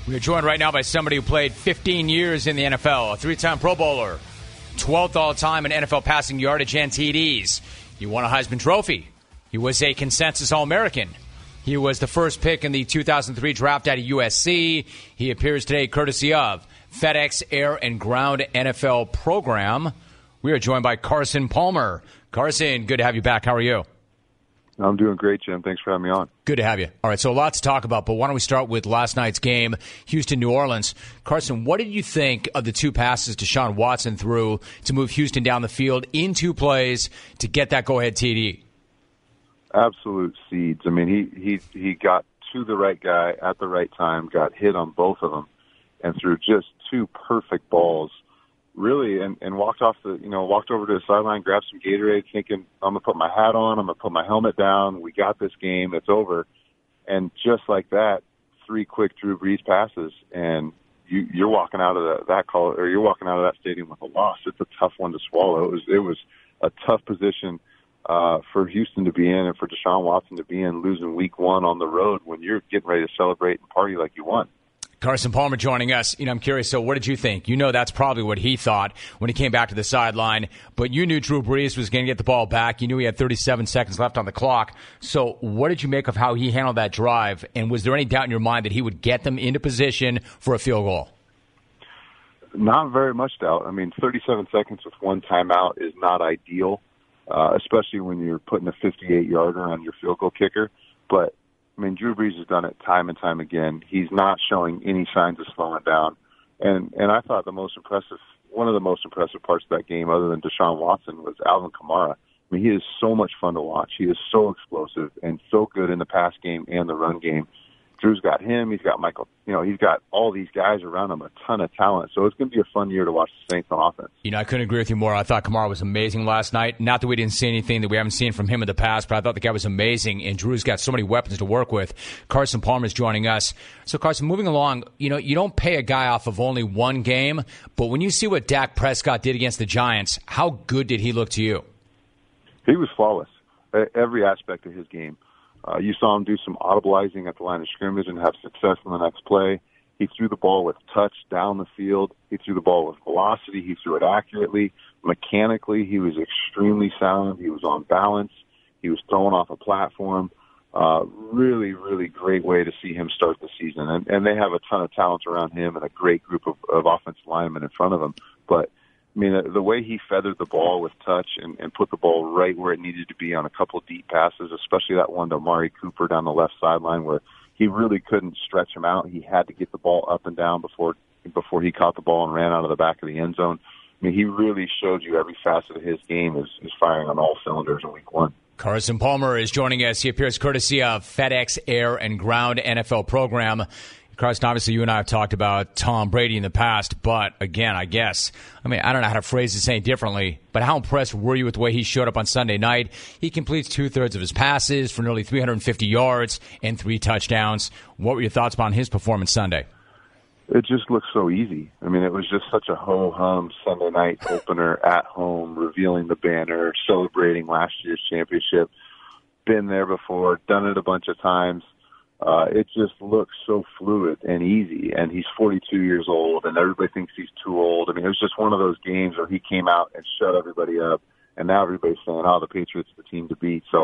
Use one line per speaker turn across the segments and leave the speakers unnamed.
We are joined right now by somebody who played 15 years in the NFL, a three-time Pro Bowler, 12th all-time in NFL passing yardage and TDs. He won a Heisman Trophy. He was a consensus All-American. He was the first pick in the 2003 draft out of USC. He appears today courtesy of FedEx Air and Ground NFL program. We are joined by Carson Palmer. Carson, good to have you back. How are you?
I'm doing great, Jim. Thanks for having me on.
Good to have you. All right, so a lot to talk about, but why don't we start with last night's game, Houston-New Orleans. Carson, what did you think of the two passes Deshaun Watson threw to move Houston down the field in 2 plays to get that go-ahead TD?
Absolute seeds. I mean, he got to the right guy at the right time, got hit on both of them, and threw just 2 perfect balls. Really, and walked over to the sideline, grabbed some Gatorade, thinking, I'm going to put my hat on, I'm going to put my helmet down, we got this game, it's over. And just like that, 3 quick Drew Brees passes, and you're walking out of you're walking out of that stadium with a loss. It's a tough one to swallow. It was a tough position for Houston to be in and for Deshaun Watson to be in, losing week 1 on the road when you're getting ready to celebrate and party like you won.
Carson Palmer joining us. I'm curious, so what did you think? That's probably what he thought when he came back to the sideline, but you knew Drew Brees was going to get the ball back. You knew he had 37 seconds left on the clock. So what did you make of how he handled that drive, and was there any doubt in your mind that he would get them into position for a field goal?
Not very much doubt. I mean, 37 seconds with 1 timeout is not ideal, especially when you're putting a 58-yarder on your field goal kicker, but I mean, Drew Brees has done it time and time again. He's not showing any signs of slowing down. And I thought one of the most impressive parts of that game, other than Deshaun Watson, was Alvin Kamara. I mean, he is so much fun to watch. He is so explosive and so good in the pass game and the run game. Drew's got him. He's got Michael. He's got all these guys around him, a ton of talent. So it's going to be a fun year to watch the Saints on offense.
I couldn't agree with you more. I thought Kamara was amazing last night. Not that we didn't see anything that we haven't seen from him in the past, but I thought the guy was amazing, and Drew's got so many weapons to work with. Carson Palmer is joining us. So, Carson, moving along, you don't pay a guy off of only 1 game, but when you see what Dak Prescott did against the Giants, how good did he look to you?
He was flawless. Every aspect of his game. You saw him do some audibleizing at the line of scrimmage and have success in the next play. He threw the ball with touch down the field. He threw the ball with velocity. He threw it accurately. Mechanically, he was extremely sound. He was on balance. He was throwing off a platform. Really, really great way to see him start the season. And they have a ton of talent around him and a great group of offensive linemen in front of him. But I mean, the way he feathered the ball with touch and put the ball right where it needed to be on a couple of deep passes, especially that one to Amari Cooper down the left sideline where he really couldn't stretch him out. He had to get the ball up and down before he caught the ball and ran out of the back of the end zone. I mean, he really showed you every facet of his game is firing on all cylinders in week 1.
Carson Palmer is joining us. He appears courtesy of FedEx Air and Ground NFL program. Carson, obviously you and I have talked about Tom Brady in the past, but again, I don't know how to phrase this any differently, but how impressed were you with the way he showed up on Sunday night? He completes 2/3 of his passes for nearly 350 yards and 3 touchdowns. What were your thoughts on his performance Sunday?
It just looked so easy. I mean, it was just such a ho-hum Sunday night opener at home, revealing the banner, celebrating last year's championship. Been there before, done it a bunch of times. It just looks so fluid and easy, and he's 42 years old, and everybody thinks he's too old. I mean, it was just one of those games where he came out and shut everybody up, and now everybody's saying, the Patriots are the team to beat. So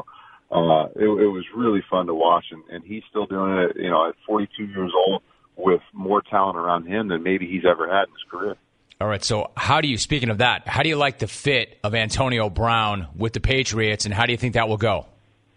it was really fun to watch, and he's still doing it, at 42 years old with more talent around him than maybe he's ever had in his career.
All right, so speaking of that, how do you like the fit of Antonio Brown with the Patriots, and how do you think that will go?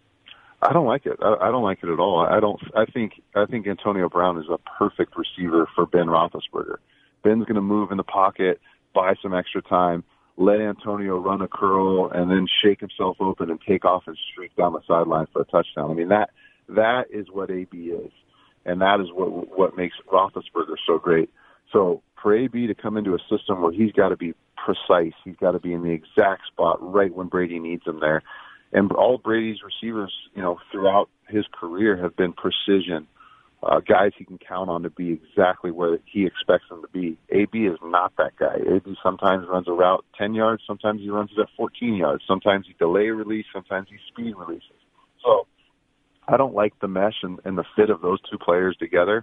I don't like it. I don't like it at all. I think Antonio Brown is a perfect receiver for Ben Roethlisberger. Ben's going to move in the pocket, buy some extra time, let Antonio run a curl, and then shake himself open and take off and streak down the sideline for a touchdown. I mean, that is what AB is, and that is what makes Roethlisberger so great. So for AB to come into a system where he's got to be precise, he's got to be in the exact spot right when Brady needs him there. And all Brady's receivers, throughout his career have been precision, guys he can count on to be exactly where he expects them to be. AB is not that guy. AB sometimes runs a route 10 yards, sometimes he runs it at 14 yards, sometimes he delay release, sometimes he speed releases. So I don't like the mesh and the fit of those two players together.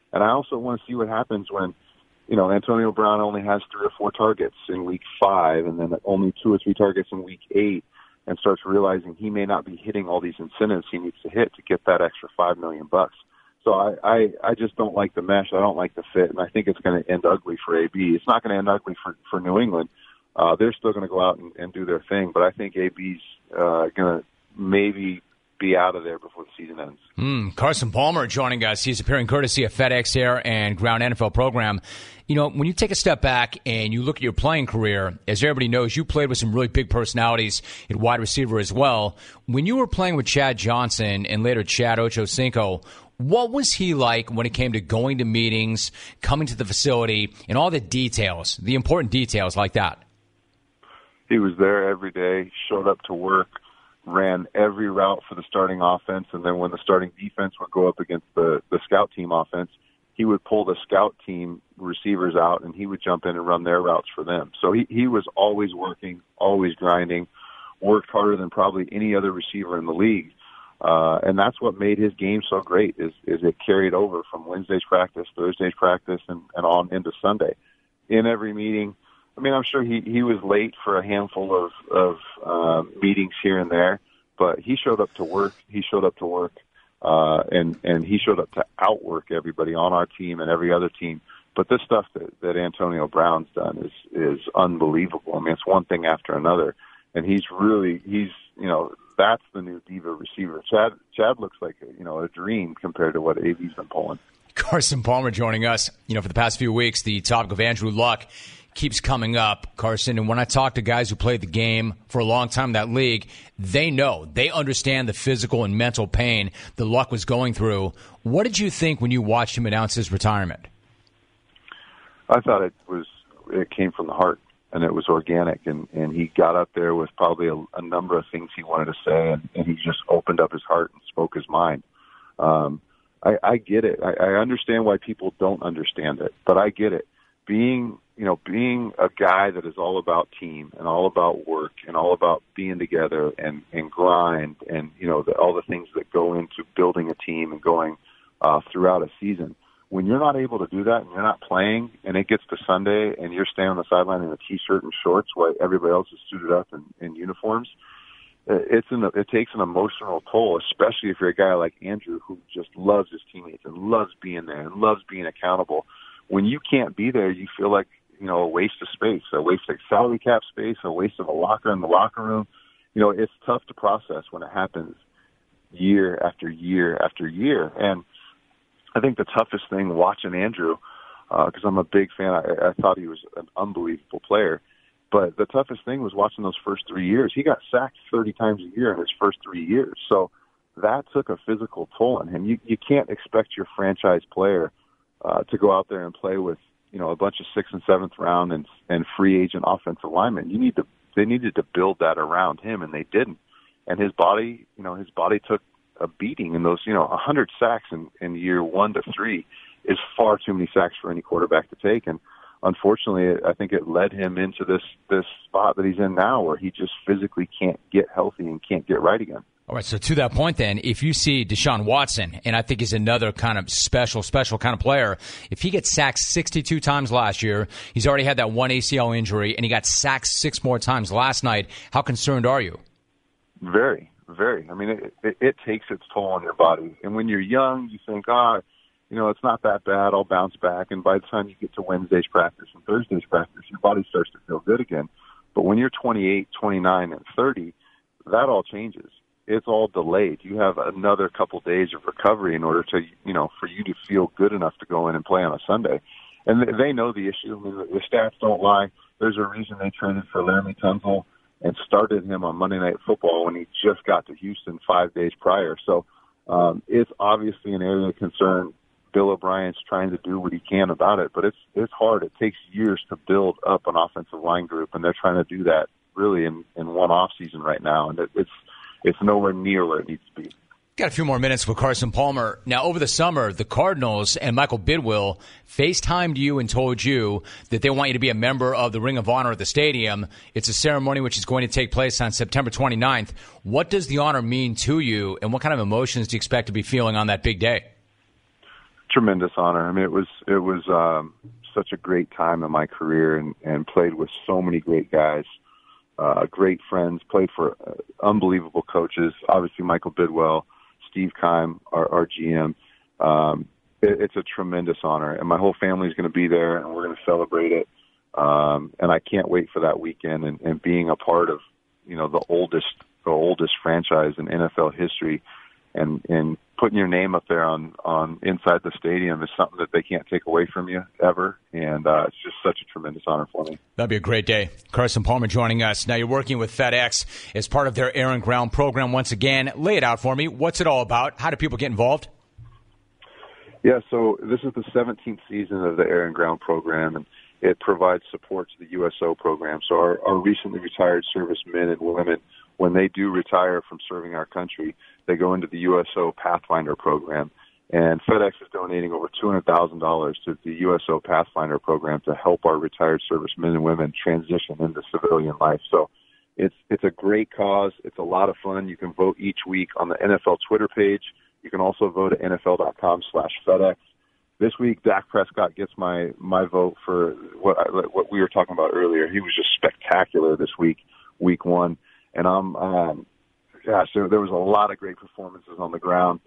And I also want to see what happens when, Antonio Brown only has 3 or 4 targets in week 5 and then only 2 or 3 targets in week 8 and starts realizing he may not be hitting all these incentives he needs to hit to get that extra $5 million. So I just don't like the mesh. I don't like the fit, and I think it's going to end ugly for AB. It's not going to end ugly for New England. They're still going to go out and do their thing, but I think AB's going to maybe be out of there before the season ends.
Carson Palmer joining us. He's appearing courtesy of FedEx Air and Ground NFL program. When you take a step back and you look at your playing career, as everybody knows, you played with some really big personalities at wide receiver as well. When you were playing with Chad Johnson and later Chad Ochocinco, what was he like when it came to going to meetings, coming to the facility, and all the details, the important details like that?
He was there every day, showed up to work, ran every route for the starting offense, and then when the starting defense would go up against the scout team offense, he would pull the scout team receivers out, and he would jump in and run their routes for them. So he was always working, always grinding, worked harder than probably any other receiver in the league. And that's what made his game so great is it carried over from Wednesday's practice, Thursday's practice, and on into Sunday. In every meeting, I mean, I'm sure he was late for a handful of meetings here and there, but he showed up to work. He showed up to work, and he showed up to outwork everybody on our team and every other team. But this stuff that Antonio Brown's done is unbelievable. I mean, it's one thing after another, and he's that's the new diva receiver. Chad looks like a dream compared to what AB's been pulling.
Carson Palmer joining us. For the past few weeks, the topic of Andrew Luck keeps coming up, Carson. And when I talk to guys who played the game for a long time in that league, they understand the physical and mental pain that Luck was going through. What did you think when you watched him announce his retirement?
I thought it came from the heart, and it was organic, and he got up there with probably a number of things he wanted to say, and he just opened up his heart and spoke his mind. I get it. I understand why people don't understand it, but I get it. Being a guy that is all about team and all about work and all about being together and grind and, all the things that go into building a team and going throughout a season. When you're not able to do that and you're not playing and it gets to Sunday and you're staying on the sideline in a T-shirt and shorts while everybody else is suited up in uniforms, it takes an emotional toll, especially if you're a guy like Andrew who just loves his teammates and loves being there and loves being accountable. When you can't be there, you feel like, a waste of space, a waste of salary cap space, a waste of a locker in the locker room. It's tough to process when it happens year after year after year. And I think the toughest thing watching Andrew, because I'm a big fan, I thought he was an unbelievable player, but the toughest thing was watching those first 3 years. He got sacked 30 times a year in his first 3 years. So that took a physical toll on him. You can't expect your franchise player to go out there and play with, a bunch of 6th and 7th round and free agent offensive linemen. They needed to build that around him, and they didn't. And his body took a beating in those, 100 sacks in year 1 to 3 is far too many sacks for any quarterback to take. And unfortunately, I think it led him into this spot that he's in now where he just physically can't get healthy and can't get right again.
All right, so to that point then, if you see Deshaun Watson, and I think he's another kind of special kind of player, if he gets sacked 62 times last year, he's already had that one ACL injury, and he got sacked 6 more times last night, how concerned are you?
Very, very. I mean, it takes its toll on your body. And when you're young, you think, it's not that bad, I'll bounce back. And by the time you get to Wednesday's practice and Thursday's practice, your body starts to feel good again. But when you're 28, 29, and 30, that all changes. It's all delayed. You have another couple days of recovery in order to, for you to feel good enough to go in and play on a Sunday. And they know the issue. I mean, the stats don't lie. There's a reason they traded for Laramie Tunsil and started him on Monday Night Football when he just got to Houston 5 days prior. So it's obviously an area of concern. Bill O'Brien's trying to do what he can about it, but it's hard. It takes years to build up an offensive line group, and they're trying to do that really in one off season right now, and it's nowhere near where it needs to be.
Got a few more minutes with Carson Palmer. Now, over the summer, the Cardinals and Michael Bidwill FaceTimed you and told you that they want you to be a member of the Ring of Honor at the stadium. It's a ceremony which is going to take place on September 29th. What does the honor mean to you, and what kind of emotions do you expect to be feeling on that big day?
Tremendous honor. I mean, it was such a great time in my career, and played with so many great guys, great friends, played for unbelievable coaches. Obviously, Michael Bidwell, Steve Keim, our GM. It's a tremendous honor, and my whole family is going to be there, and we're going to celebrate it. And I can't wait for that weekend and being a part of, the oldest franchise in NFL history, and putting your name up there on inside the stadium is something that they can't take away from you ever. And it's just such a tremendous honor for me.
That'd be a great day. Carson Palmer joining us. Now, you're working with FedEx as part of their Air and Ground program. Once again, lay it out for me. What's it all about? How do people get involved?
Yeah, so this is the 17th season of the Air and Ground program, and it provides support to the USO program. So our recently retired servicemen and women, when they do retire from serving our country, they go into the USO Pathfinder program. And FedEx is donating over $200,000 to the USO Pathfinder program to help our retired servicemen and women transition into civilian life. So it's a great cause. It's a lot of fun. You can vote each week on the NFL Twitter page. You can also vote at NFL.com/FedEx. This week, Dak Prescott gets my vote for what we were talking about earlier. He was just spectacular this week 1. And so there was a lot of great performances on the ground.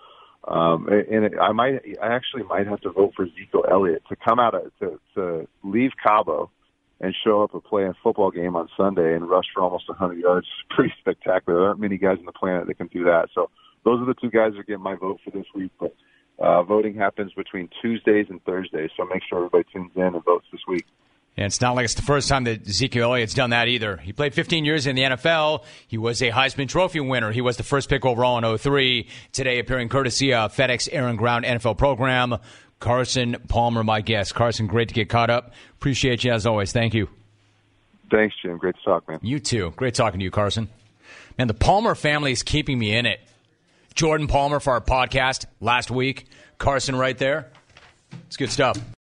I actually might have to vote for Ezekiel Elliott to come out to leave Cabo and show up and play a football game on Sunday and rush for almost 100 yards. It's pretty spectacular. There aren't many guys on the planet that can do that. So those are the two guys that get my vote for this week. But voting happens between Tuesdays and Thursdays, so make sure everybody tunes in and votes this week.
And it's not like it's the first time that Ezekiel Elliott's done that either. He played 15 years in the NFL. He was a Heisman Trophy winner. He was the first pick overall in 2003. Today, appearing courtesy of FedEx Air and Ground NFL program, Carson Palmer, my guest. Carson, great to get caught up. Appreciate you as always. Thank you.
Thanks, Jim. Great to talk, man.
You too. Great talking to you, Carson. Man, the Palmer family is keeping me in it. Jordan Palmer for our podcast last week. Carson right there. It's good stuff.